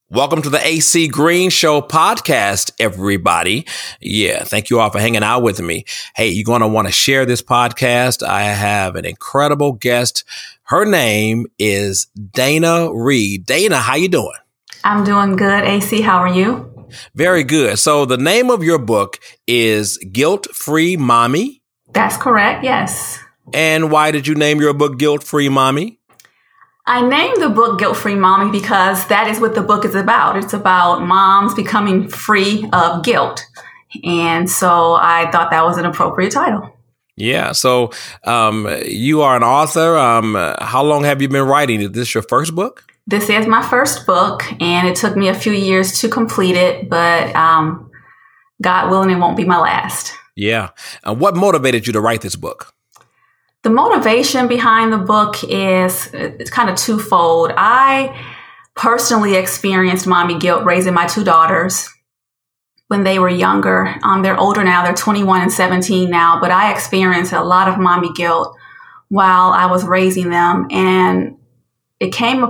Welcome to the AC Green Show podcast, everybody. Yeah, thank you all for hanging out with me. Hey, you're going to want to share this podcast. I have an incredible guest. Her name is Dana Reed. Dana, how you doing? I'm doing good, AC. How are you? Very good. So the name of your book is Guilt-Free Mommy? That's correct, yes. And why did you name your book Guilt-Free Mommy? I named the book Guilt-Free Mommy because that is what the book is about. It's about moms becoming free of guilt. And so I thought that was an appropriate title. Yeah. So you are an author. How long have you been writing? Is this your first book? This is my first book, and it took me a few years to complete it, but God willing, it won't be my last. Yeah. What motivated you to write this book? The motivation behind the book is it's kind of twofold. I personally experienced mommy guilt raising my two daughters when they were younger. They're older now. They're 21 and 17 now, but I experienced a lot of mommy guilt while I was raising them. And it came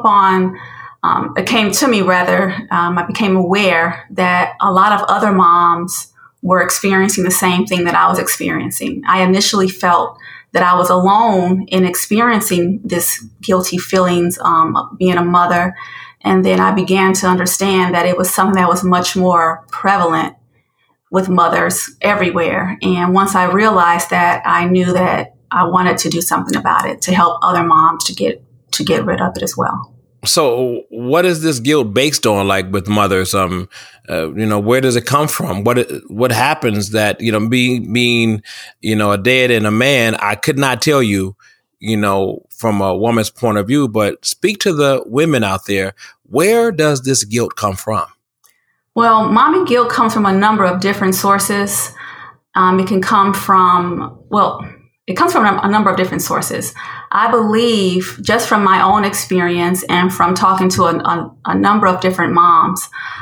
to me rather. I became aware that a lot of other moms were experiencing the same thing that I was experiencing. I initially felt that I was alone in experiencing this guilty feelings of being a mother. And then I began to understand that it was something that was much more prevalent with mothers everywhere. And once I realized that, I knew that I wanted to do something about it to help other moms to get rid of it as well. So what is this guilt based on, like with mothers? Where does it come from? What happens that, being a dad and a man, I could not tell you, from a woman's point of view, but speak to the women out there. Where does this guilt come from? Well, mommy guilt comes from a number of different sources. It comes from a number of different sources. I believe, just from my own experience and from talking to a number of different moms,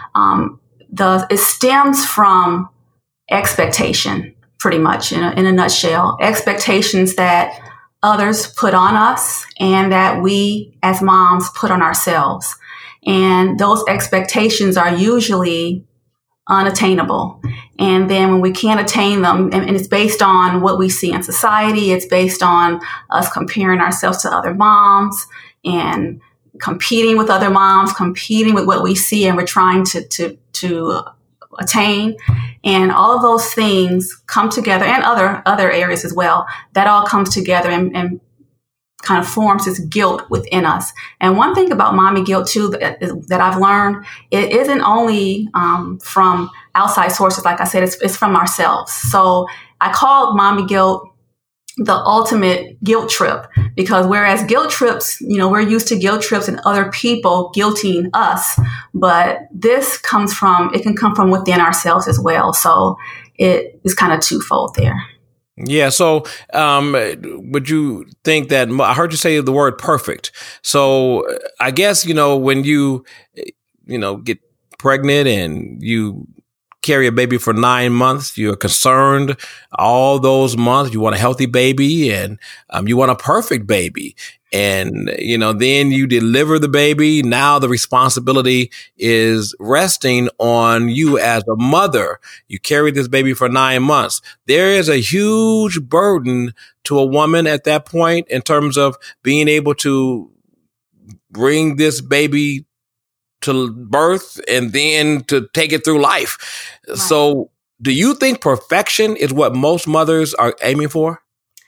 it stems from expectation, pretty much, in a nutshell. Expectations that others put on us and that we as moms put on ourselves. And those expectations are usually unattainable. And then when we can't attain them, and it's based on what we see in society, it's based on us comparing ourselves to other moms and competing with other moms, competing with what we see and we're trying to attain. And all of those things come together, and other areas as well, that all comes together and kind of forms this guilt within us. And one thing about mommy guilt too that I've learned, it isn't only from outside sources. Like I said, it's from ourselves. So I called mommy guilt the ultimate guilt trip, because whereas guilt trips, we're used to guilt trips and other people guilting us, but this can come from within ourselves as well. So it is kind of twofold there. Yeah. So, would you think that, I heard you say the word perfect. So I guess, when you get pregnant and you carry a baby for 9 months, you're concerned all those months. You want a healthy baby and you want a perfect baby. And, then you deliver the baby. Now the responsibility is resting on you as a mother. You carry this baby for 9 months. There is a huge burden to a woman at that point in terms of being able to bring this baby to birth and then to take it through life. Right. So do you think perfection is what most mothers are aiming for?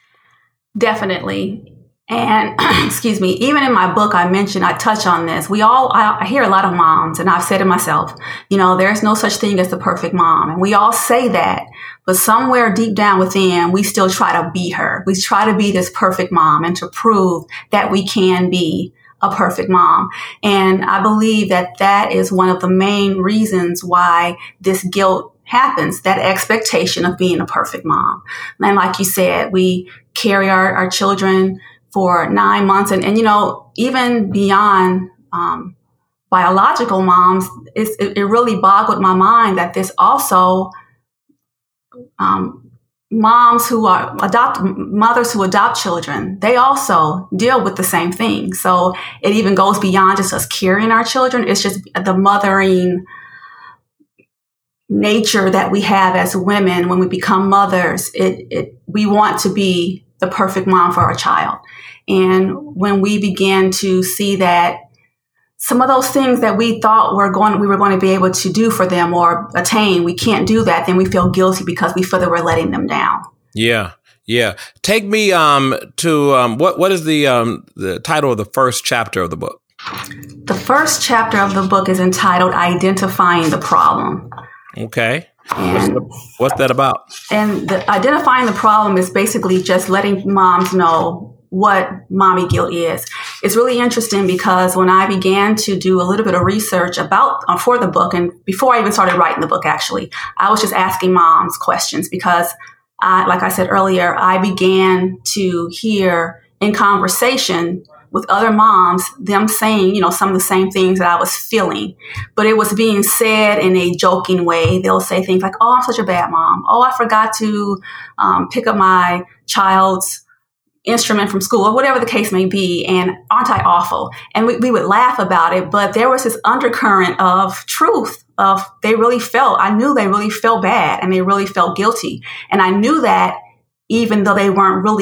Definitely. And excuse me, even in my book, I touch on this. I hear a lot of moms, and I've said it myself, there's no such thing as the perfect mom. And we all say that, but somewhere deep down within, we still try to be her. We try to be this perfect mom and to prove that we can be a perfect mom. And I believe that is one of the main reasons why this guilt happens, that expectation of being a perfect mom. And like you said, we carry our children for 9 months. And even beyond biological moms, it really boggled my mind that this also moms who are mothers who adopt children, they also deal with the same thing. So it even goes beyond just us carrying our children. It's just the mothering nature that we have as women. When we become mothers, we want to be the perfect mom for our child. And when we begin to see that some of those things that we thought we were going to be able to do for them or attain, we can't do that, then we feel guilty because we feel that we're letting them down. Yeah. Yeah. Take me to what is the title of the first chapter of the book? The first chapter of the book is entitled Identifying the Problem. Okay. What's that about? And identifying the problem is basically just letting moms know what mommy guilt is. It's really interesting because when I began to do a little bit of research for the book, and before I even started writing the book, actually, I was just asking moms questions because, like I said earlier, I began to hear in conversation with other moms, them saying, some of the same things that I was feeling, but it was being said in a joking way. They'll say things like, "Oh, I'm such a bad mom. Oh, I forgot to pick up my child's instrument from school," or whatever the case may be. And aren't I awful? And we would laugh about it, but there was this undercurrent of truth of I knew they really felt bad and they really felt guilty. And I knew that even though they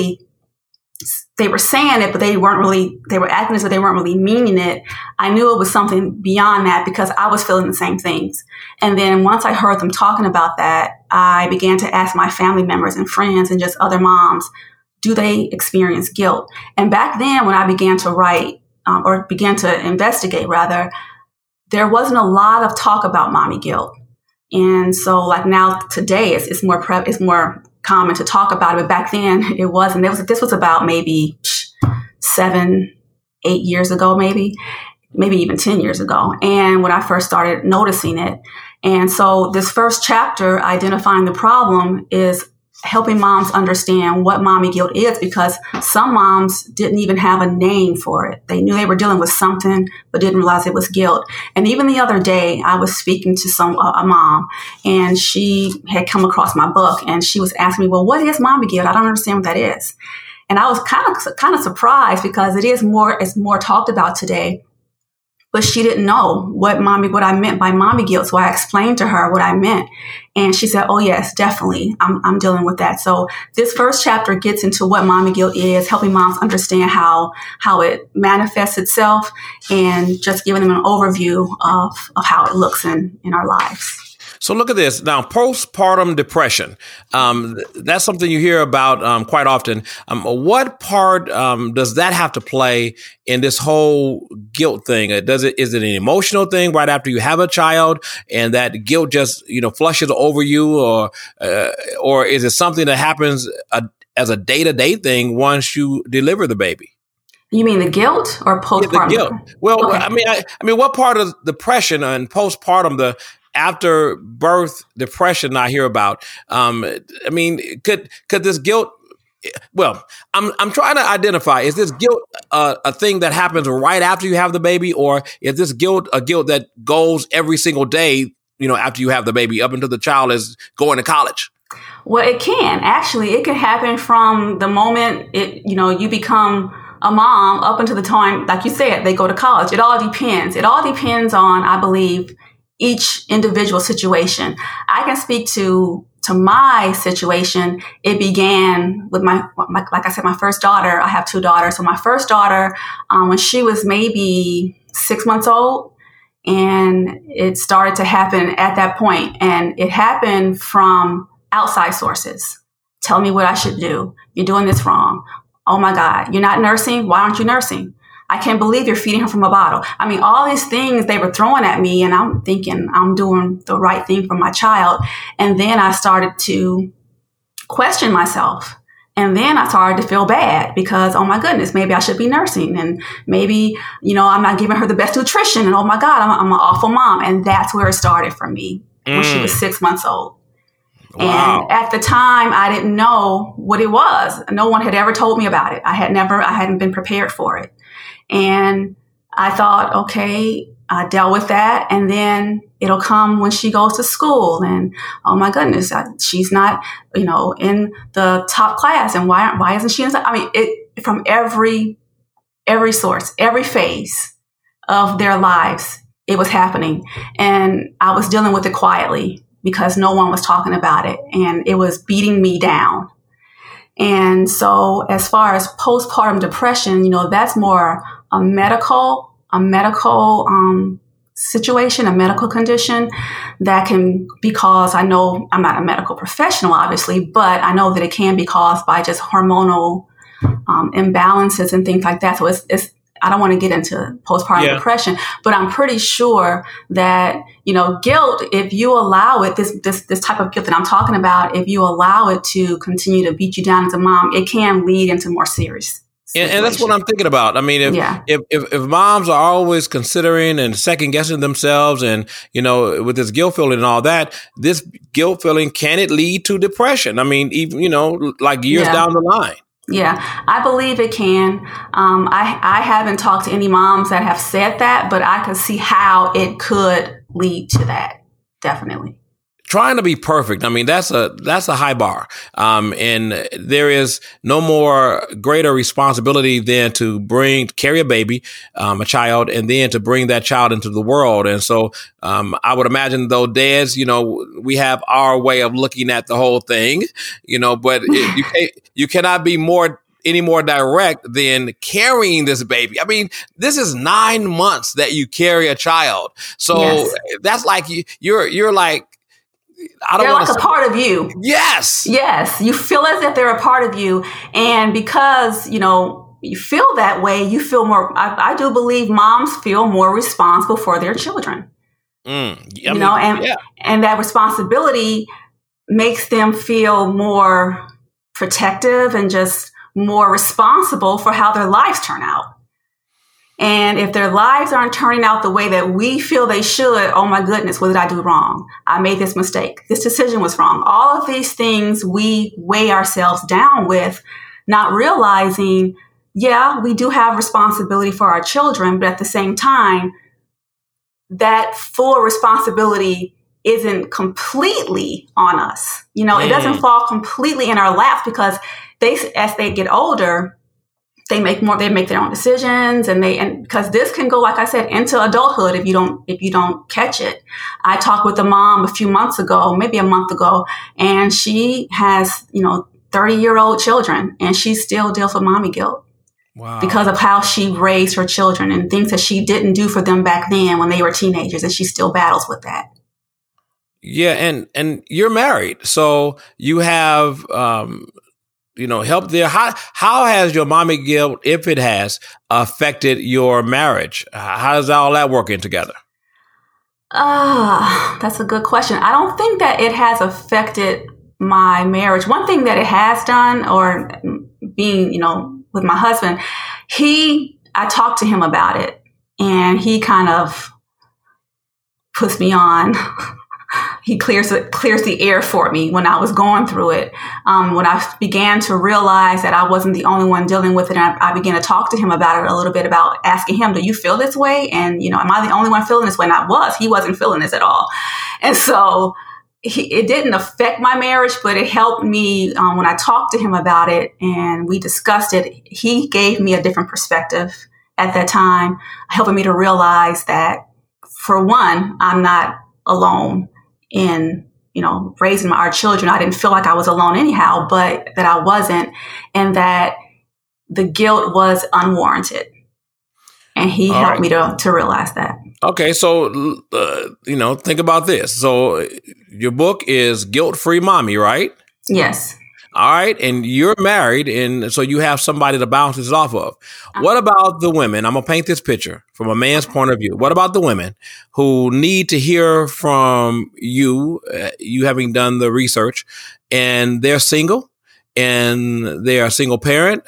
were saying it, but they were acting as if they weren't really meaning it. I knew it was something beyond that because I was feeling the same things. And then once I heard them talking about that, I began to ask my family members and friends and just other moms, do they experience guilt? And back then when I began to write or began to investigate rather, there wasn't a lot of talk about mommy guilt. And so like now today it's more common to talk about it, but back then it wasn't. This was about maybe 7-8 years ago, maybe even 10 years ago. And when I first started noticing it. And so this first chapter, Identifying the Problem, is helping moms understand what mommy guilt is, because some moms didn't even have a name for it. They knew they were dealing with something, but didn't realize it was guilt. And even the other day, I was speaking to a mom, and she had come across my book, and she was asking me, "Well, what is mommy guilt? I don't understand what that is." And I was kind of surprised because it's more talked about today. But she didn't know what I meant by mommy guilt. So I explained to her what I meant. And she said, "Oh, yes, definitely. I'm dealing with that." So this first chapter gets into what mommy guilt is, helping moms understand how it manifests itself, and just giving them an overview of how it looks in our lives. So look at this. Now, postpartum depression, that's something you hear about quite often. What part does that have to play in this whole guilt thing? Is it an emotional thing right after you have a child and that guilt just, flushes over you, or is it something that happens as a day-to-day thing once you deliver the baby? You mean the guilt or postpartum? Yeah, the guilt. Well, okay. I mean, what part of depression and postpartum, the after birth depression I hear about? Could this guilt? Well, I'm trying to identify: is this guilt a thing that happens right after you have the baby, or is this guilt a guilt that goes every single day? After you have the baby, up until the child is going to college. Well, it can happen from the moment you become a mom up until the time, like you said, they go to college. It all depends. It all depends on, I believe, each individual situation. I can speak to my situation. It began with like I said, my first daughter. I have 2 daughters. So my first daughter, when she was maybe 6 months old, and it started to happen at that point. And it happened from outside sources. Tell me what I should do. You're doing this wrong. Oh my God, you're not nursing? Why aren't you nursing? I can't believe you're feeding her from a bottle. I mean, all these things they were throwing at me, and I'm thinking I'm doing the right thing for my child. And then I started to question myself. And then I started to feel bad because, oh my goodness, maybe I should be nursing. And maybe, I'm not giving her the best nutrition. And oh my God, I'm an awful mom. And that's where it started for me when she was 6 months old. Wow. And at the time, I didn't know what it was. No one had ever told me about it. I hadn't been prepared for it. And I thought, okay, I dealt with that, and then it'll come when she goes to school, and oh my goodness, she's not, in the top class, and why isn't she in? I mean, it from every source, every phase of their lives, it was happening, and I was dealing with it quietly because no one was talking about it, and it was beating me down. And so, as far as postpartum depression, that's more a medical situation, a medical condition that can be caused. I know I'm not a medical professional, obviously, but I know that it can be caused by just hormonal imbalances and things like that. So it's I don't want to get into postpartum depression, but I'm pretty sure that, guilt, if you allow it, this type of guilt that I'm talking about, if you allow it to continue to beat you down as a mom, it can lead into more serious. And that's what I'm thinking about. I mean, if moms are always considering and second guessing themselves and, with this guilt feeling and all that, this guilt feeling, can it lead to depression? I mean, even, like years down the line. Yeah, I believe it can. I haven't talked to any moms that have said that, but I could see how it could lead to that. Definitely. Trying to be perfect. I mean, that's a high bar. And there is no more greater responsibility than to carry a baby, a child, and then to bring that child into the world. And so, I would imagine though, dads, we have our way of looking at the whole thing, but you cannot be any more direct than carrying this baby. I mean, this is 9 months that you carry a child. So that's like you're like, they're like a part of you. Yes. Yes. You feel as if they're a part of you. And because, you feel that way, you feel more, I do believe moms feel more responsible for their children. And that responsibility makes them feel more protective and just more responsible for how their lives turn out. And if their lives aren't turning out the way that we feel they should, oh my goodness, what did I do wrong? I made this mistake. This decision was wrong. All of these things we weigh ourselves down with, not realizing, we do have responsibility for our children, but at the same time, that full responsibility isn't completely on us. It doesn't fall completely in our laps because as they get older, they make their own decisions, and because this can go, like I said, into adulthood if you don't catch it. I talked with a mom a few months ago, maybe a month ago, and she has 30-year-old children, and she still deals with mommy guilt. Wow. Because of how she raised her children and things that she didn't do for them back then when they were teenagers, and she still battles with that. Yeah, and you're married, so you have help there. How has your mommy guilt, if it has, affected your marriage? How does all that working together? That's a good question. I don't think that it has affected my marriage. One thing that it has done, or being, with my husband, I talked to him about it, and he kind of puts me on. He clears the air for me when I was going through it. When I began to realize that I wasn't the only one dealing with it, and I began to talk to him about it a little bit, about asking him, do you feel this way? And, am I the only one feeling this way? And he wasn't feeling this at all. And so it didn't affect my marriage, but it helped me when I talked to him about it and we discussed it. He gave me a different perspective at that time, helping me to realize that, for one, I'm not alone in, raising our children. I didn't feel like I was alone anyhow, but that I wasn't, and that the guilt was unwarranted. And he helped me to realize that. Okay. So, think about this. So your book is Guilt-Free Mommy, right? Yes. All right. And you're married, and so you have somebody to bounce this off of. What about the women? I'm going to paint this picture from a man's point of view. What about the women who need to hear from you, you having done the research, and they're single, and they are a single parent?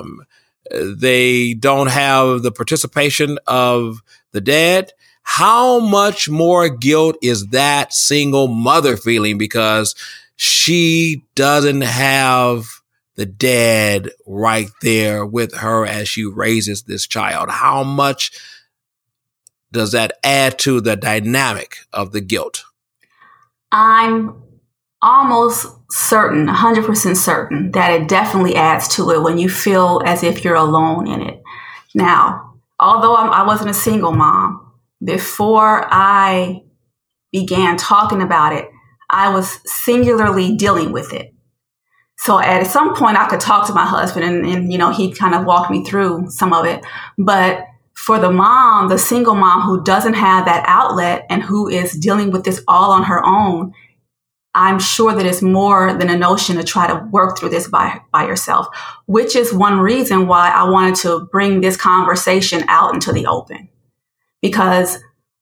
They don't have the participation of the dad. How much more guilt is that single mother feeling because she doesn't have the dad right there with her as she raises this child? How much does that add to the dynamic of the guilt? I'm almost certain, 100% certain, that it definitely adds to it when you feel as if you're alone in it. Now, although I wasn't a single mom, before I began talking about it, I was singularly dealing with it. So at some point I could talk to my husband and he kind of walked me through some of it. But for the mom, the single mom who doesn't have that outlet and who is dealing with this all on her own, I'm sure that it's more than a notion to try to work through this by yourself, which is one reason why I wanted to bring this conversation out into the open. Because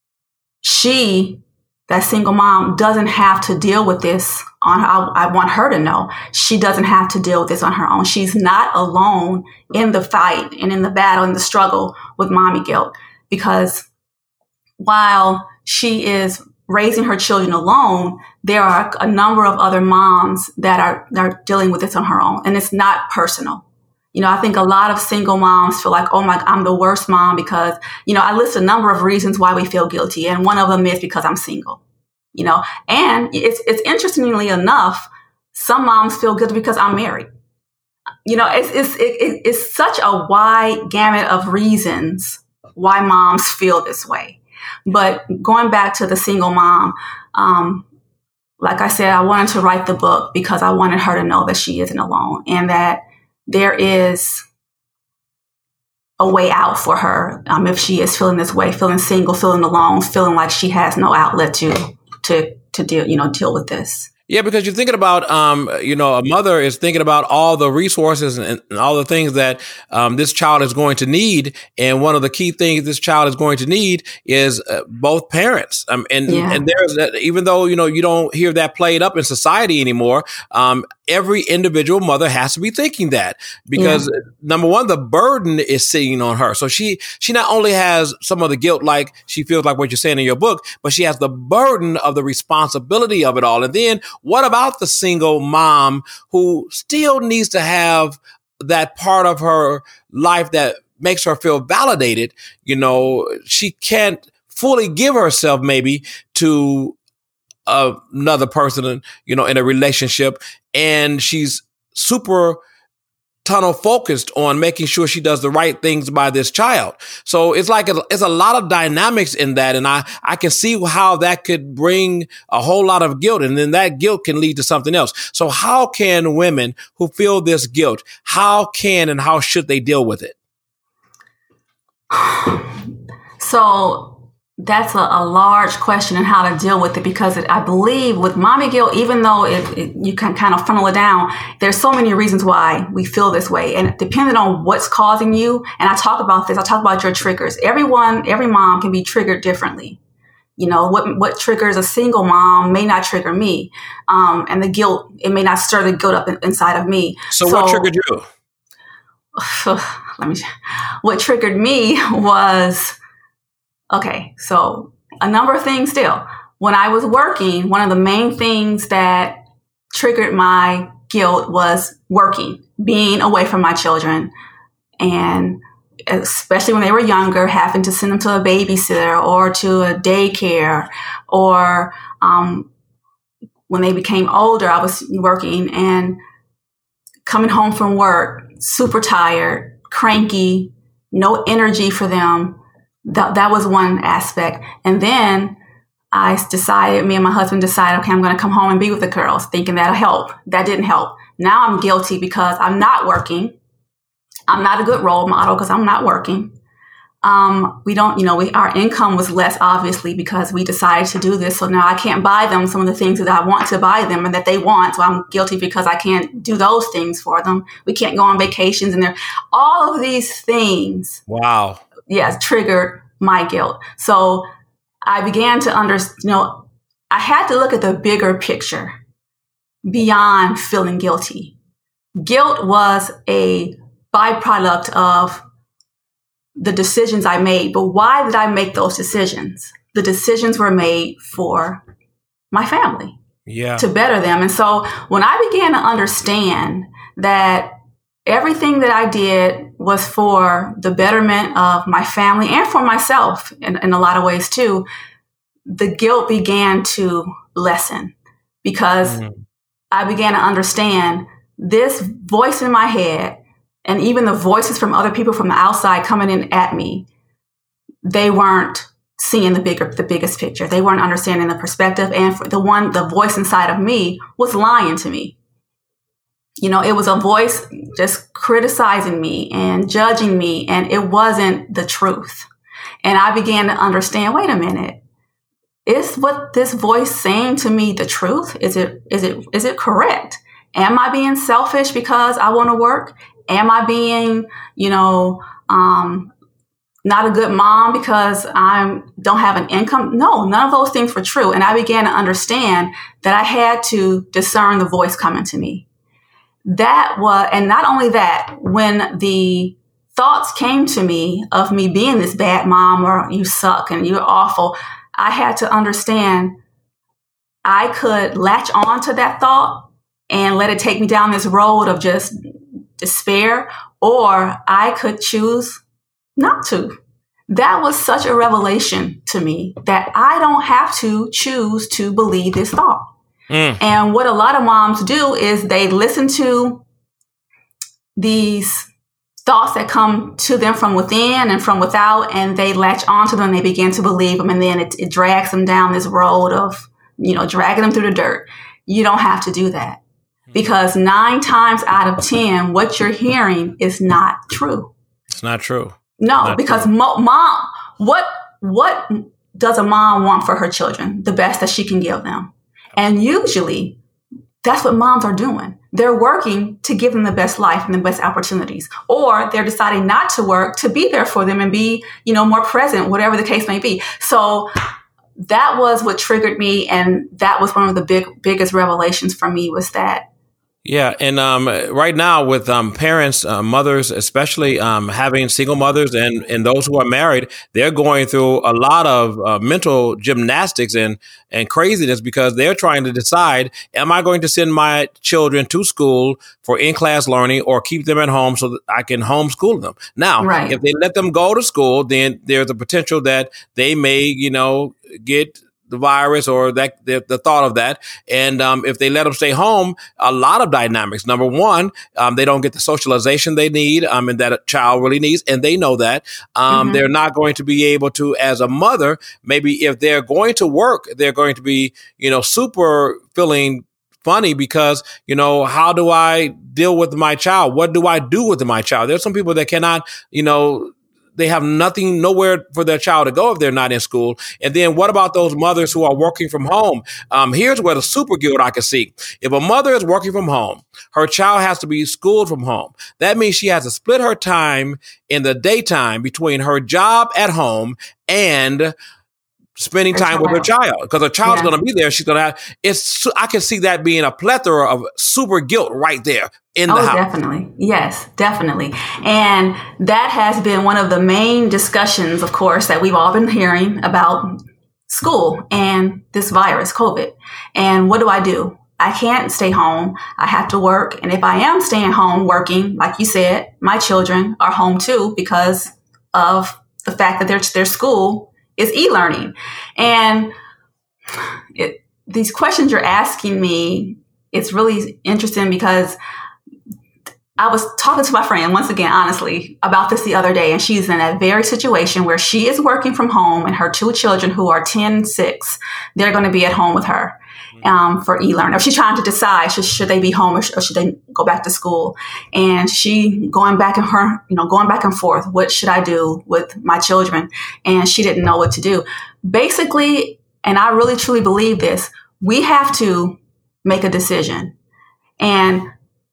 that single mom, doesn't have to deal with this on her. I want her to know she doesn't have to deal with this on her own. She's not alone in the fight and in the battle and the struggle with mommy guilt, because while she is raising her children alone, there are a number of other moms that are dealing with this on her own, and it's not personal. I think a lot of single moms feel like, oh my, I'm the worst mom because, I list a number of reasons why we feel guilty. And one of them is because I'm single, and it's interestingly enough, some moms feel guilty because I'm married. It's such a wide gamut of reasons why moms feel this way. But going back to the single mom, like I said, I wanted to write the book because I wanted her to know that she isn't alone and that there is a way out for her if she is feeling this way, feeling single, feeling alone, feeling like she has no outlet to deal with this. Yeah, because you're thinking about, a mother is thinking about all the resources and all the things that this child is going to need. And one of the key things this child is going to need is both parents. And there's even though, you don't hear that played up in society anymore, every individual mother has to be thinking that because number one, the burden is sitting on her. So she not only has some of the guilt, like she feels like what you're saying in your book, but she has the burden of the responsibility of it all. And then what about the single mom who still needs to have that part of her life that makes her feel validated? She can't fully give herself maybe to another person, in a relationship. And she's super tunnel focused on making sure she does the right things by this child. So it's like it's a lot of dynamics in that. And I can see how that could bring a whole lot of guilt. And then that guilt can lead to something else. So how can women who feel this guilt, how can and how should they deal with it? So that's a large question and how to deal with it, because I believe with mommy guilt, even though you can kind of funnel it down, there's so many reasons why we feel this way. And depending on what's causing you, and I talk about your triggers. Every mom can be triggered differently. What triggers a single mom may not trigger me. And the guilt, it may not stir the guilt up inside of me. So what triggered you? What triggered me was, okay, so a number of things still. When I was working, one of the main things that triggered my guilt was working, being away from my children, and especially when they were younger, having to send them to a babysitter or to a daycare, or when they became older, I was working and coming home from work, super tired, cranky, no energy for them. That was one aspect. And then me and my husband decided, okay, I'm going to come home and be with the girls, thinking that'll help. That didn't help. Now I'm guilty because I'm not working. I'm not a good role model because I'm not working. Our income was less, obviously, because we decided to do this. So now I can't buy them some of the things that I want to buy them and that they want. So I'm guilty because I can't do those things for them. We can't go on vacations and all of these things. Wow. Yes, triggered my guilt. So I began to understand, I had to look at the bigger picture beyond feeling guilty. Guilt was a byproduct of the decisions I made. But why did I make those decisions? The decisions were made for my family, to better them. And so when I began to understand that everything that I did was for the betterment of my family and for myself in a lot of ways too. The guilt began to lessen because I began to understand this voice in my head and even the voices from other people from the outside coming in at me. They weren't seeing the biggest picture. They weren't understanding the perspective. And the voice inside of me was lying to me. It was a voice just criticizing me and judging me, and it wasn't the truth. And I began to understand, wait a minute, is what this voice saying to me the truth? Is it correct? Am I being selfish because I want to work? Am I being, not a good mom because I don't have an income? No, none of those things were true. And I began to understand that I had to discern the voice coming to me. And not only that, when the thoughts came to me of me being this bad mom or you suck and you're awful, I had to understand I could latch on to that thought and let it take me down this road of just despair, or I could choose not to. That was such a revelation to me that I don't have to choose to believe this thought. And what a lot of moms do is they listen to these thoughts that come to them from within and from without, and they latch onto them and they begin to believe them. And then it drags them down this road of, dragging them through the dirt. You don't have to do that, because 9 times out of 10, what you're hearing is not true. It's not true. No, not because true. Mom, what does a mom want for her children? The best that she can give them. And usually that's what moms are doing. They're working to give them the best life and the best opportunities, or they're deciding not to work to be there for them and be, more present, whatever the case may be. So that was what triggered me. And that was one of the biggest revelations for me, was that. Yeah. And right now with parents, mothers, especially having single mothers and those who are married, they're going through a lot of mental gymnastics and craziness, because they're trying to decide, am I going to send my children to school for in-class learning or keep them at home so that I can homeschool them? Now, right. If they let them go to school, then there's a potential that they may, get the virus or the thought of that. And if they let them stay home, a lot of dynamics. Number one, they don't get the socialization they need and that a child really needs. And they know that. They're not going to be able to, as a mother, maybe if they're going to work, they're going to be, super feeling funny because, how do I deal with my child? What do I do with my child? There's some people that cannot, they have nowhere for their child to go if they're not in school. And then what about those mothers who are working from home? Here's where the super guilt I can see. If a mother is working from home, her child has to be schooled from home. That means she has to split her time in the daytime between her job at home and spending time with her child, because her child's going to be there. She's going to have, I can see that being a plethora of super guilt right there in the house. Definitely. Yes, definitely. And that has been one of the main discussions, of course, that we've all been hearing about school and this virus, COVID. And what do? I can't stay home. I have to work. And if I am staying home working, like you said, my children are home too, because of the fact that their school is e-learning. And these questions you're asking me, it's really interesting, because I was talking to my friend, once again, honestly, about this the other day, and she's in that very situation where she is working from home and her 2 children, who are 10 and 6, they're going to be at home with her for e-learning. Or she's trying to decide, should they be home or should they go back to school? And she going back and forth. What should I do with my children? And she didn't know what to do. Basically, and I really truly believe this, we have to make a decision. And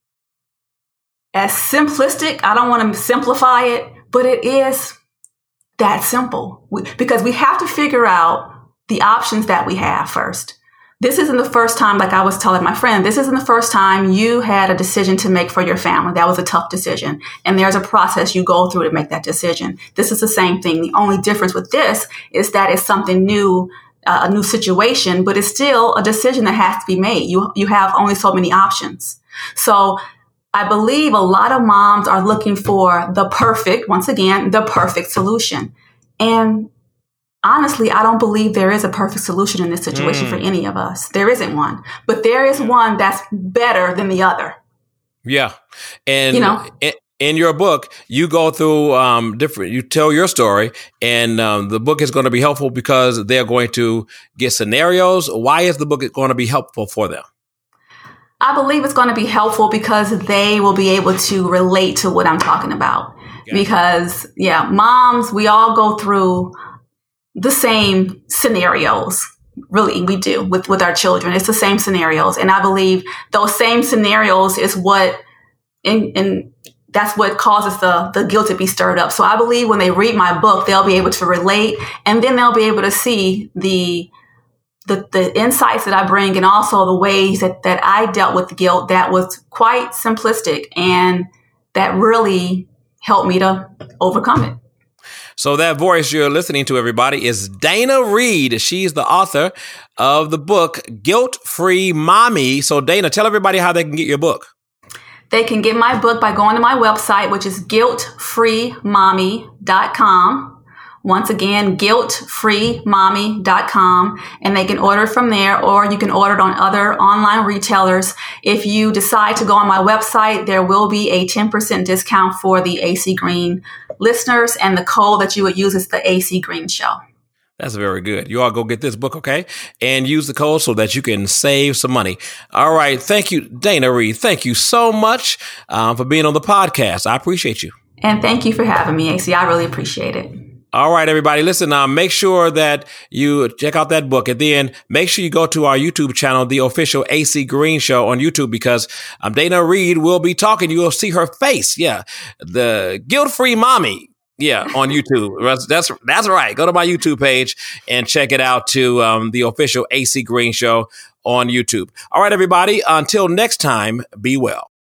as simplistic, I don't want to simplify it, but it is that simple, because we have to figure out the options that we have first. This isn't the first time, like I was telling my friend, this isn't the first time you had a decision to make for your family. That was a tough decision. And there's a process you go through to make that decision. This is the same thing. The only difference with this is that it's something new, a new situation, but it's still a decision that has to be made. You have only so many options. So I believe a lot of moms are looking for the perfect solution. And honestly, I don't believe there is a perfect solution in this situation for any of us. There isn't one, but there is one that's better than the other. Yeah. And in your book, you go through you tell your story, and the book is going to be helpful because they're going to get scenarios. Why is the book going to be helpful for them? I believe it's going to be helpful because they will be able to relate to what I'm talking about. Yeah. Because, moms, we all go through the same scenarios. Really, we do with our children. It's the same scenarios. And I believe those same scenarios is what, and that's what causes the guilt to be stirred up. So I believe when they read my book, they'll be able to relate, and then they'll be able to see the insights that I bring, and also the ways that I dealt with guilt that was quite simplistic and that really helped me to overcome it. So that voice you're listening to, everybody, is Dana Reed. She's the author of the book, Guilt-Free Mommy. So Dana, tell everybody how they can get your book. They can get my book by going to my website, which is guiltfreemommy.com. Once again, guiltfreemommy.com, and they can order from there, or you can order it on other online retailers. If you decide to go on my website, there will be a 10% discount for the AC Green listeners, and the code that you would use is the AC Green Show. That's very good. You all go get this book, okay? And use the code so that you can save some money. All right. Thank you, Dana Reed. Thank you so much for being on the podcast. I appreciate you. And thank you for having me, AC. I really appreciate it. All right, everybody. Listen, make sure that you check out that book, and then make sure you go to our YouTube channel, the official AC Green Show on YouTube, because Dana Reed will be talking. You'll see her face. Yeah. The Guilt-Free Mommy. Yeah. On YouTube. That's right. Go to my YouTube page and check it out to the official AC Green Show on YouTube. All right, everybody. Until next time, be well.